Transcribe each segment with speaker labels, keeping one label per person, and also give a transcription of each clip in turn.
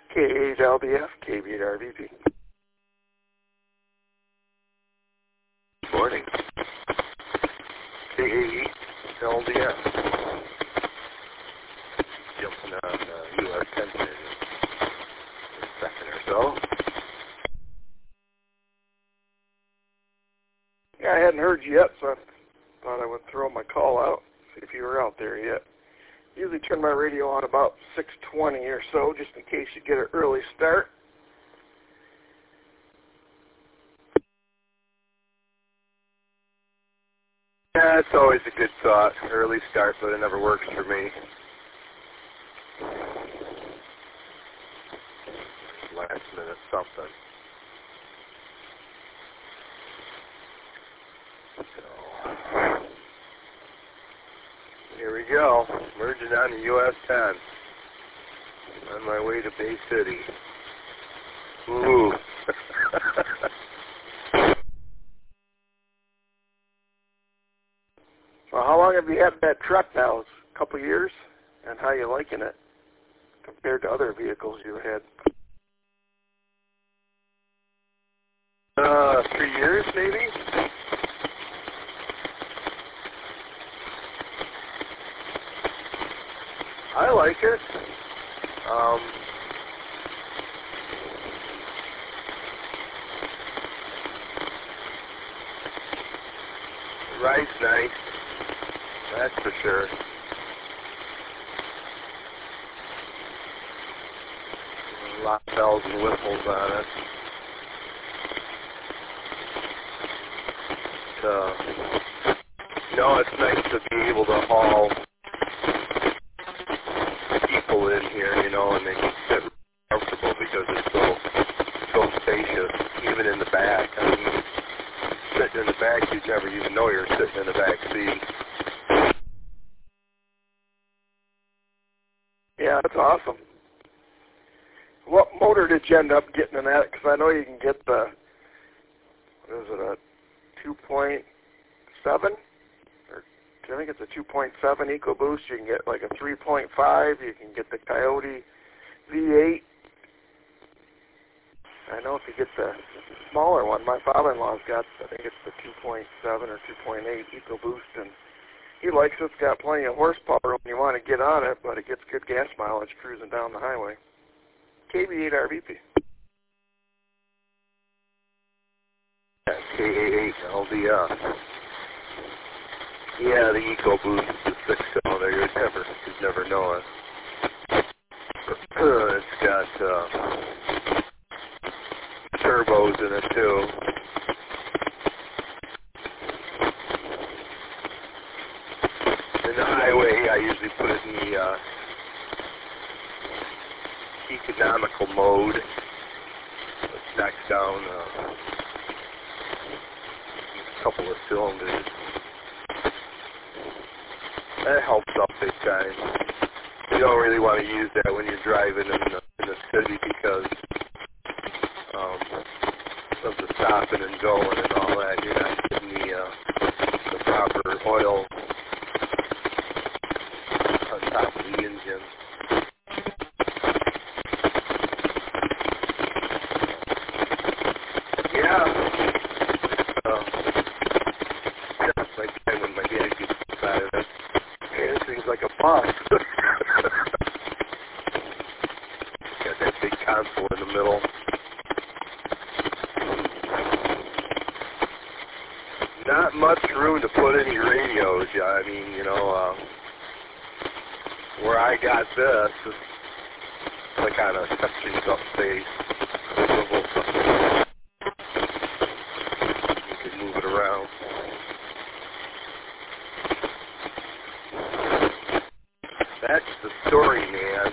Speaker 1: K8LDF, KB8RVP.
Speaker 2: Morning. K8LDF. Jumping on US 10 in a second or so.
Speaker 1: Yeah, I hadn't heard you yet, so I thought I would throw my call out, see if you were out there yet. Usually turn my radio on about 6:20 or so, just in case you get an early start.
Speaker 2: Yeah, it's always a good thought. Early start, but it never works for me. Last minute something. So, here we go. Merging on the US 10. On my way to Bay City. Ooh.
Speaker 1: Well, how long have you had that truck now? It's a couple of years? And how are you liking it compared to other vehicles you've had?
Speaker 2: 3 years maybe? I like it. The ride's nice. That's for sure. A lot of bells and whistles on it. It's nice to be able to haul people in here, and they can sit comfortable because it's so spacious, even in the back. I mean, sitting in the back, you'd never even know you're sitting in the back seat.
Speaker 1: Yeah, that's awesome. What motor did you end up getting in that? Because I know you can get the, what is it, a 2.7? I think it's a 2.7 EcoBoost. You can get like a 3.5. You can get the Coyote V8. I know if you get the smaller one, my father-in-law's got, I think it's the 2.7 or 2.8 EcoBoost, and he likes it. It's got plenty of horsepower when you want to get on it, but it gets good gas mileage cruising down the highway. KB8RVP.
Speaker 2: K8LDF. Yeah, the EcoBoost is the 6-cylinder. You'd never know it. It's got turbos in it too. In the highway, I usually put it in the economical mode, which knocks down a couple of cylinders. That helps out big time. You don't really want to use that when you're driving in the city because of the stopping and going and all that. You're not getting the proper oil on top of the engine. Yeah. That's like when my dad gets inside of it. This thing's like a bus. Got that big console in the middle. Not much room to put any radios. Yeah, I mean, where I got this is like on a sectioned up space. You can move it around. That's the story, man.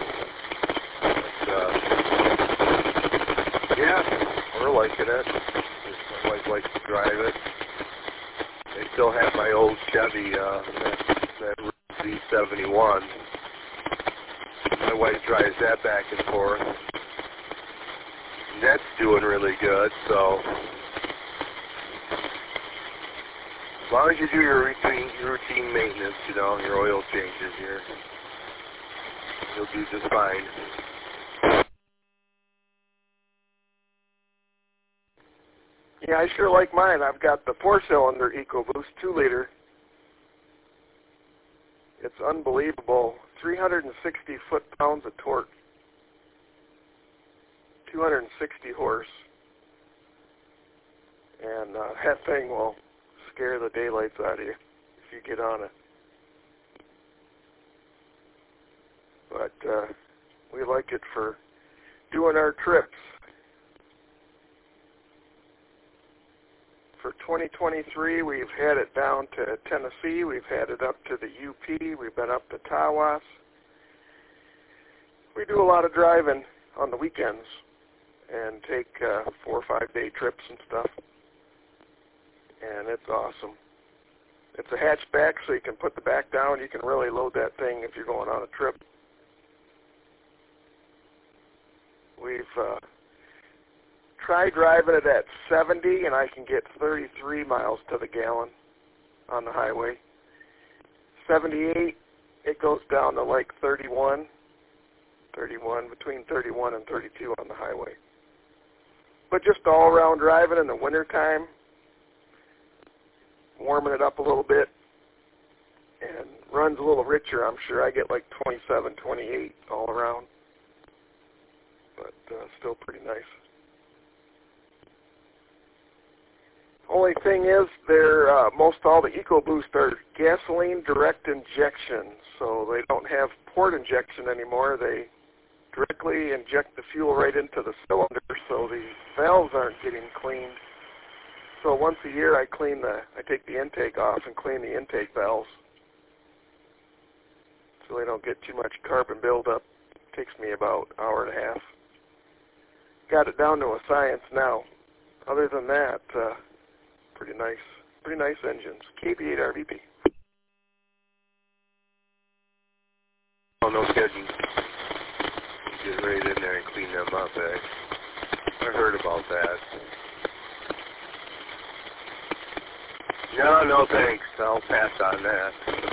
Speaker 2: Yeah, we're liking it. My wife likes to drive it. I still have my old Chevy, that Z71. My wife drives that back and forth. And that's doing really good, so as long as you do your routine maintenance, your oil changes, you'll do just fine.
Speaker 1: Yeah, I sure like mine. I've got the 4-cylinder EcoBoost 2-liter. It's unbelievable. 360 foot-pounds of torque. 260 horse. And that thing will scare the daylights out of you if you get on it. But we like it for doing our trips. For 2023, we've had it down to Tennessee. We've had it up to the UP. We've been up to Tawas. We do a lot of driving on the weekends and take 4 or 5 day trips and stuff. And it's awesome. It's a hatchback, so you can put the back down. You can really load that thing if you're going on a trip. We've tried driving it at 70, and I can get 33 miles to the gallon on the highway. 78, it goes down to like 31, between 31 and 32 on the highway. But just all-around driving in the wintertime, warming it up a little bit, and runs a little richer, I'm sure. I get like 27, 28 all around, but still pretty nice. Only thing is, they're most all the EcoBoost are gasoline direct injection, so they don't have port injection anymore. They directly inject the fuel right into the cylinder, so the valves aren't getting cleaned. So once a year, I take the intake off and clean the intake valves, so they don't get too much carbon buildup. It takes me about an hour and a half. Got it down to a science now. Other than that, pretty nice engines. KB8 RVP.
Speaker 2: Oh, no kidding. Get right in there and clean them up, eh? I heard about that. No, thanks. I'll pass on that.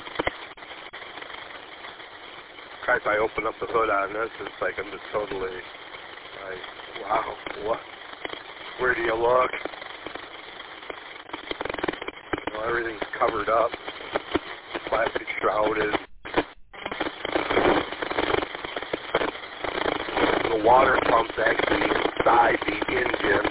Speaker 2: If I open up the hood on this, it's like I'm just totally like, wow, what? Where do you look? Well, everything's covered up, plastic shrouded. The water pump's actually inside the engine.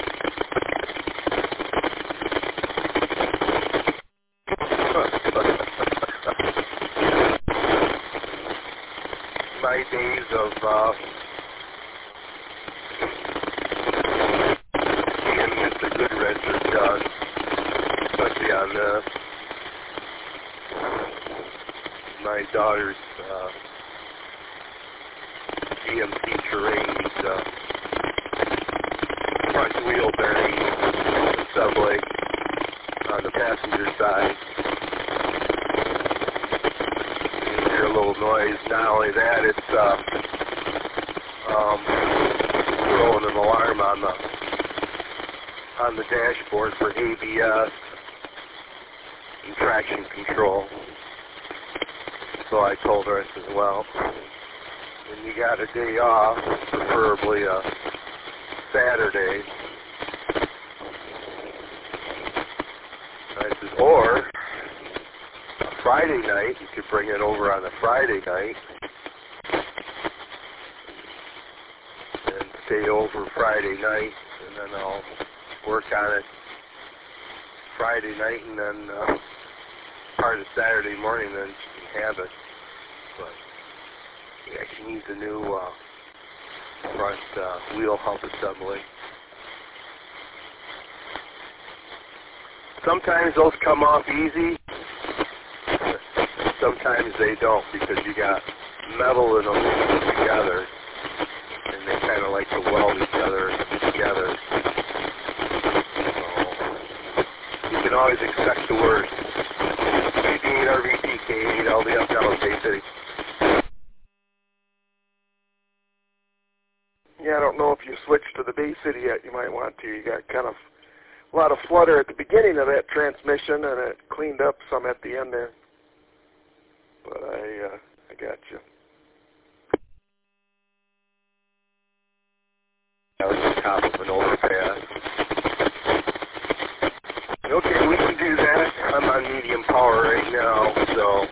Speaker 2: My days of being Mr. Goodrich are done, especially on this. My daughter's GMC Terrain's front wheel bearing assembly on the passenger side. You hear a little noise. Not only that, it's throwing an alarm on the dashboard for ABS and traction control. So I told her, I said, well, when you got a day off, preferably a Saturday, I said, or a Friday night, you could bring it over on a Friday night and stay over Friday night, and then I'll work on it Friday night, and then part of Saturday morning, then she can have it. But yeah, she needs a new front wheel hump assembly. Sometimes those come off easy, sometimes they don't, because you got metal and aluminum together, and they kind of like to weld each other together. So you can always expect the worst. KB8 RVT, K8 LDF, Dallas Bay City.
Speaker 1: Yeah, I don't know if you switched to the Bay City yet. You might want to. You got kind of a lot of flutter at the beginning of that transmission, and it cleaned up some at the end there. But I got you.
Speaker 2: I was on top of an overpass. Okay, we can do that. I'm on medium power right now, so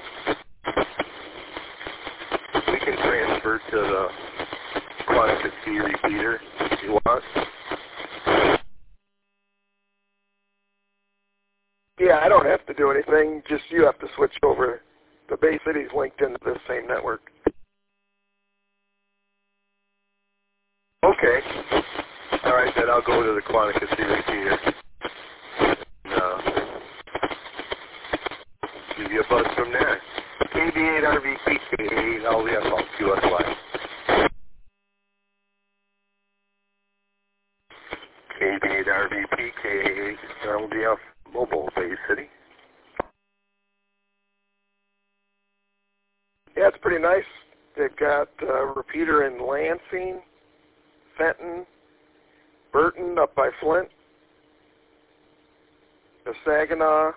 Speaker 2: we can transfer to the Quantica C repeater if you want.
Speaker 1: Yeah, I don't have to do anything. Just you have to switch over. The Bay City's linked into this same network.
Speaker 2: Okay. All right, then I'll go to the Quantica C repeater. Give you a buzz from there. KB8 RVP, KB8 LVFL, QSY. KB8 RVP, K8 LVF, Mobile, Bay City.
Speaker 1: Yeah, it's pretty nice. They've got a repeater in Lansing, Fenton, Burton up by Flint, the Saginaw,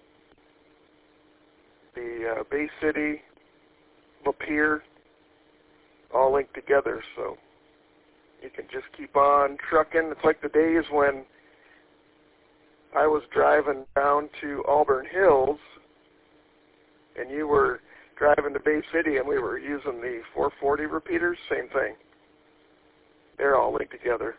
Speaker 1: the Bay City, Lapeer, all linked together, so you can just keep on trucking. It's like the days when I was driving down to Auburn Hills and you were driving to Bay City and we were using the 440 repeaters, same thing. They're all linked together.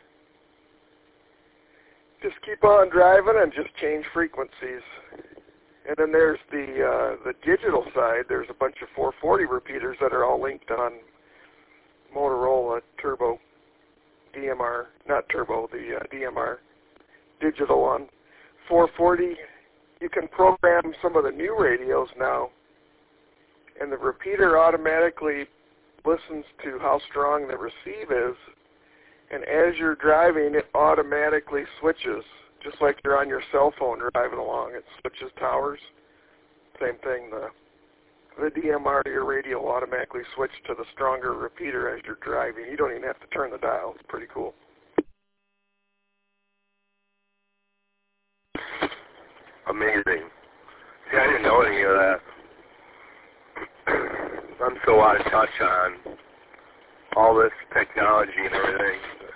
Speaker 1: Just keep on driving and just change frequencies. And then there's the digital side. There's a bunch of 440 repeaters that are all linked on Motorola Turbo DMR, not Turbo, the DMR digital on 440. You can program some of the new radios now, and the repeater automatically listens to how strong the receive is, and as you're driving, it automatically switches, just like you're on your cell phone driving along. It switches towers. Same thing, the DMR to your radio will automatically switch to the stronger repeater as you're driving. You don't even have to turn the dial. It's pretty cool.
Speaker 2: Amazing. See, I didn't know any of that. I'm so out of touch on all this technology and everything.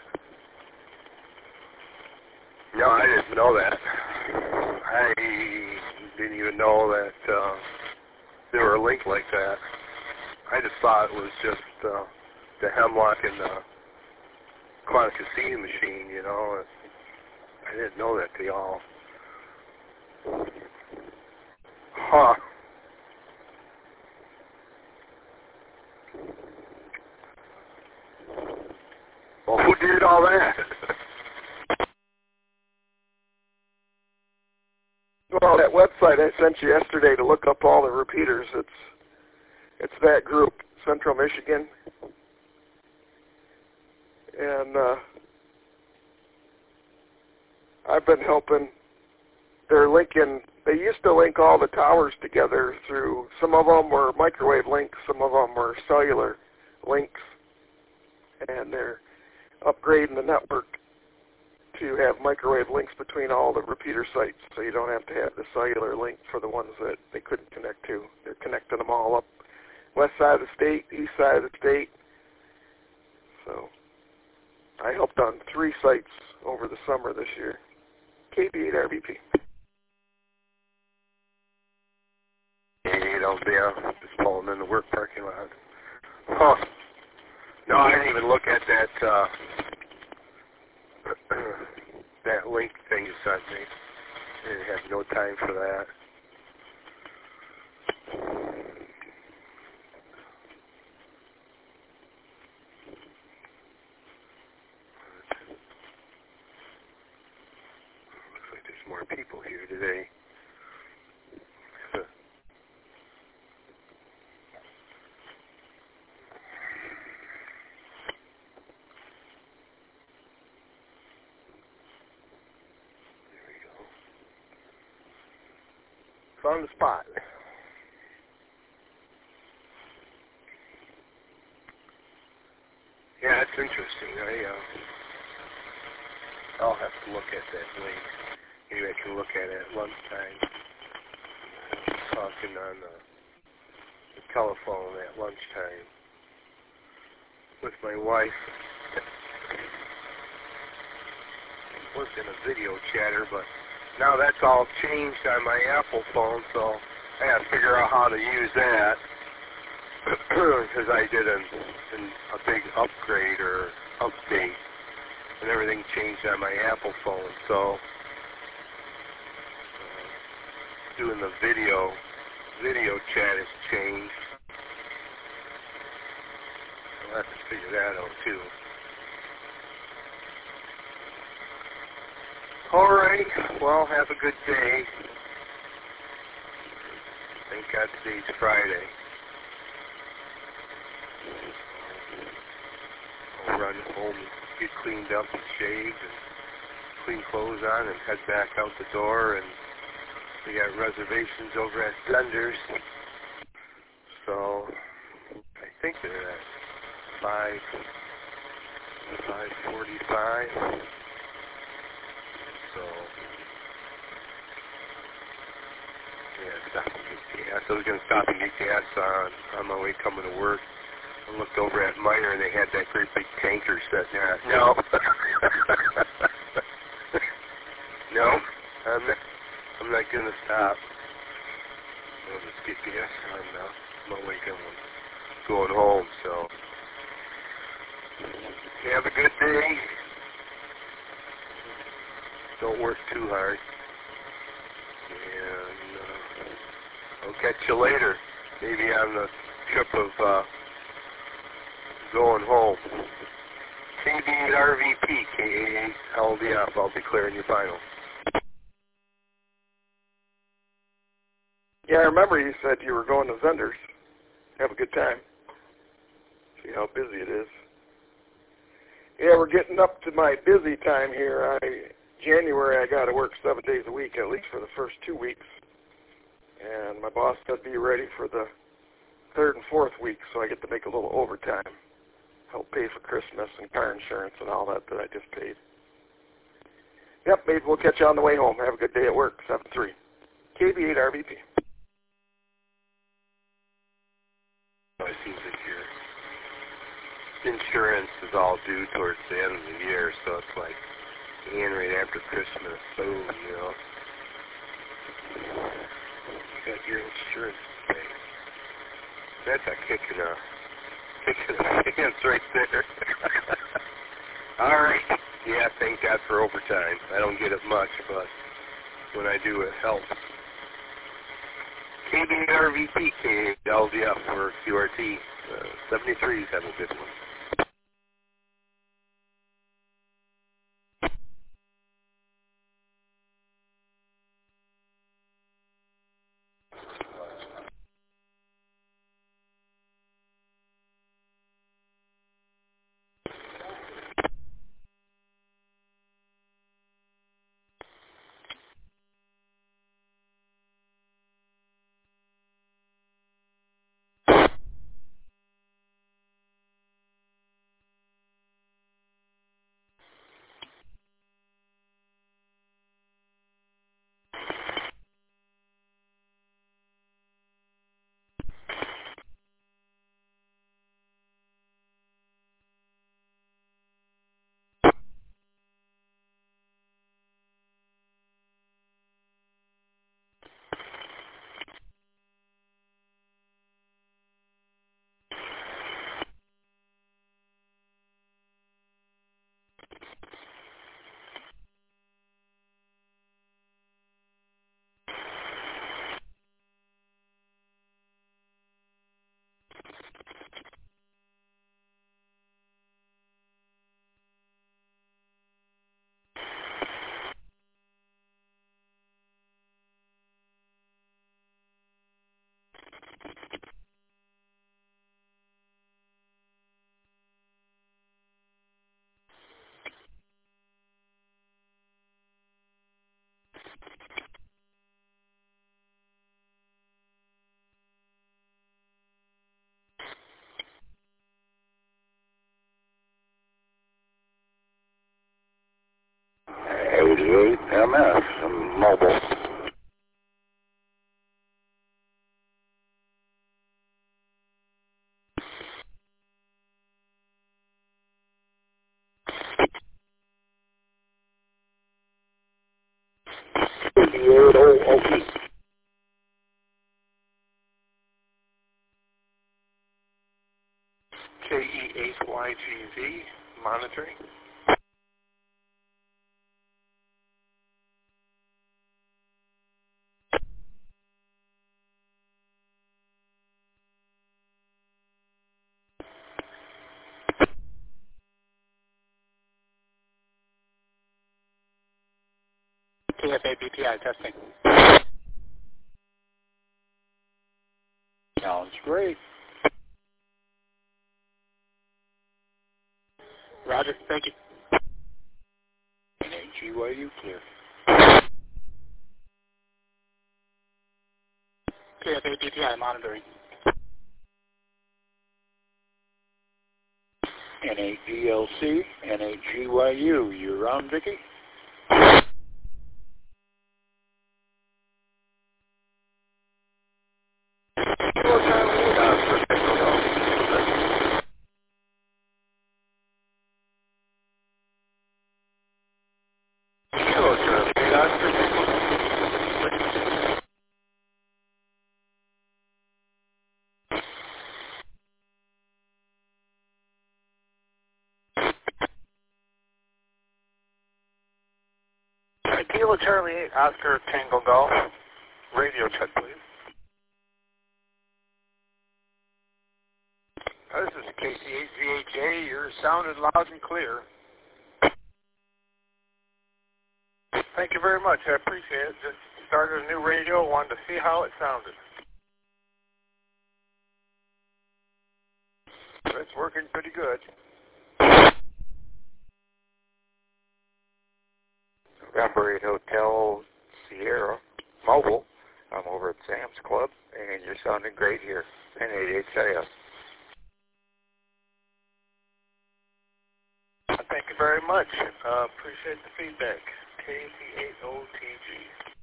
Speaker 2: No, I didn't know that. I didn't even know that they were linked like that. I just thought it was just the Hemlock and the Quantica C machine, you know. I didn't know that they all... Huh. Well, who did all that?
Speaker 1: Well, that website I sent you yesterday to look up all the repeaters, it's that group, Central Michigan. And I've been helping. They're linking, they used to link all the towers together through, some of them were microwave links, some of them were cellular links, and they're upgrading the network to have microwave links between all the repeater sites, so you don't have to have the cellular link for the ones that they couldn't connect to. They're connecting them all up, west side of the state, east side of the state. So I helped on 3 sites over the summer this year. KB8 RVP.
Speaker 2: Just pulling in the work parking lot. Huh. No, I didn't even look at that that link thing you sent me. I didn't have no time for that. Looks like there's more people here today. On the spot. Yeah, it's interesting. I'll have to look at that link. Maybe I can look at it at lunchtime. Talking on the telephone at lunchtime with my wife. Was in a video chatter, but now that's all changed on my Apple phone, so I got to figure out how to use that because I did a big upgrade or update, and everything changed on my Apple phone. So doing the video chat has changed. I'll have to figure that out too. Alright, well, have a good day. Thank God today's Friday. I'll run home and get cleaned up and shaved and clean clothes on and head back out the door, and we got reservations over at Blenders. So I think they're at 5:45. So yeah, stop and get gas. I was gonna stop and get gas on my way coming to work. I looked over at Meyer and they had that great big tanker sitting there. No. No, I'm not gonna stop. I'll just get gas on my way going home. So have a good day. Don't work too hard. And I'll catch you later. Maybe on the trip of going home. KB8 RVP, KA8 LDF. I'll be clearing your final.
Speaker 1: Yeah, I remember you said you were going to Zenders. Have a good time. See how busy it is. Yeah, we're getting up to my busy time here. January I got to work 7 days a week, at least for the first 2 weeks. And my boss said be ready for the 3rd and 4th week, so I get to make a little overtime. Help pay for Christmas and car insurance and all that I just paid. Yep, maybe we'll catch you on the way home. Have a good day at work. 7-3. KB8 RVP.
Speaker 2: It seems like your insurance is all due towards the end of the year, so it's like right after Christmas. So, you know, you got your insurance to pay. That's a kick in the pants right there. All right. Yeah, thank God for overtime. I don't get it much, but when I do, it helps. KBRVP, KLDF for QRT 73s. Have a good one. MS Mobile. KYGZ, monitoring.
Speaker 3: KFA BTI testing. Sounds great. Roger, thank you. NAGYU clear. KFA BTI monitoring. NAGLC, NAGYU, you're on, Vicky?
Speaker 2: Kilo Charlie 8, Oscar Tango Golf. Radio check, please.
Speaker 3: This is KC8VHA. You're sounded loud and clear.
Speaker 2: Thank you very much. I appreciate it. Just started a new radio. Wanted to see how it sounded.
Speaker 3: It's working pretty good.
Speaker 1: November 8 Hotel Sierra Mobile. I'm over at Sam's Club, and you're sounding great here. N88SAS.
Speaker 2: Thank you very much. Appreciate the feedback. KC8OTG.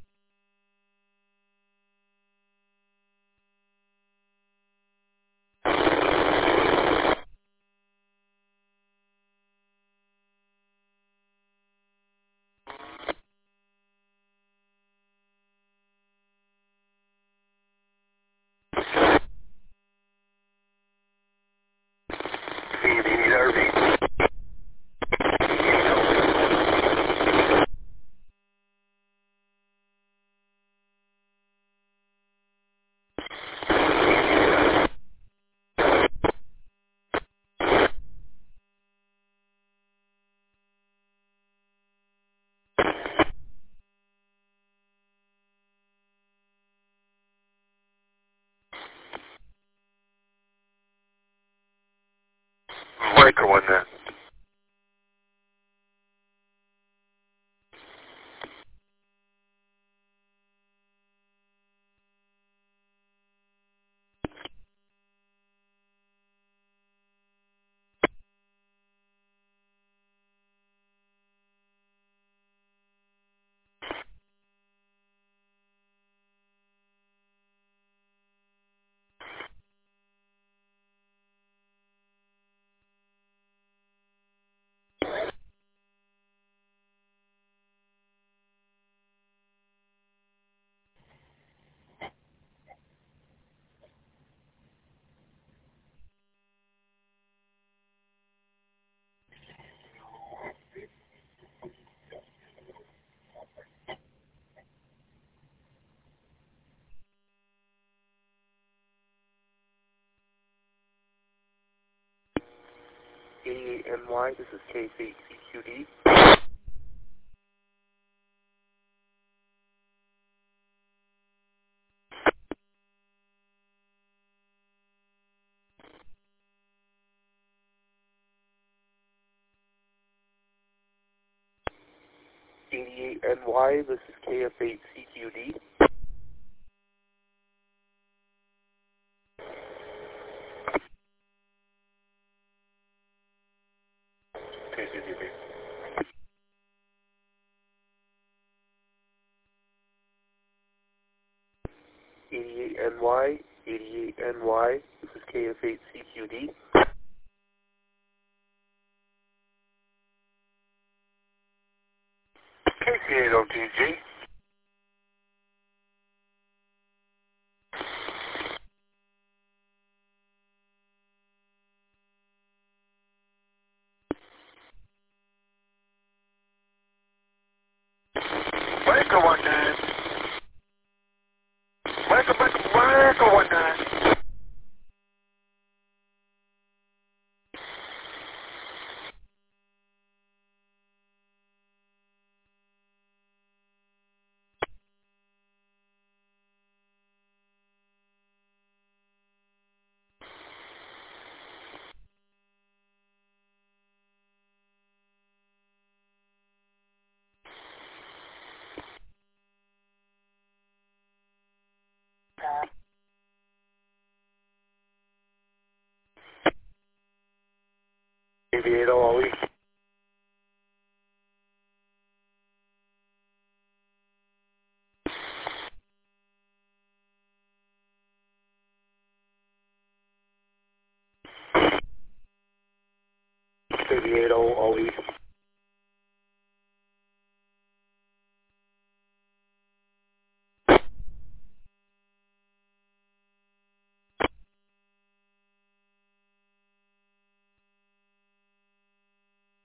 Speaker 1: Breaker one then. NY, this is KC8CQD. NY, this is KF8CQD.
Speaker 2: KCDB.
Speaker 1: NY, 88NY, this is KF8CQD.
Speaker 2: KC8OTG.
Speaker 3: Breaker 19. Breaker 19.
Speaker 2: Aviator all week. Aviator all week.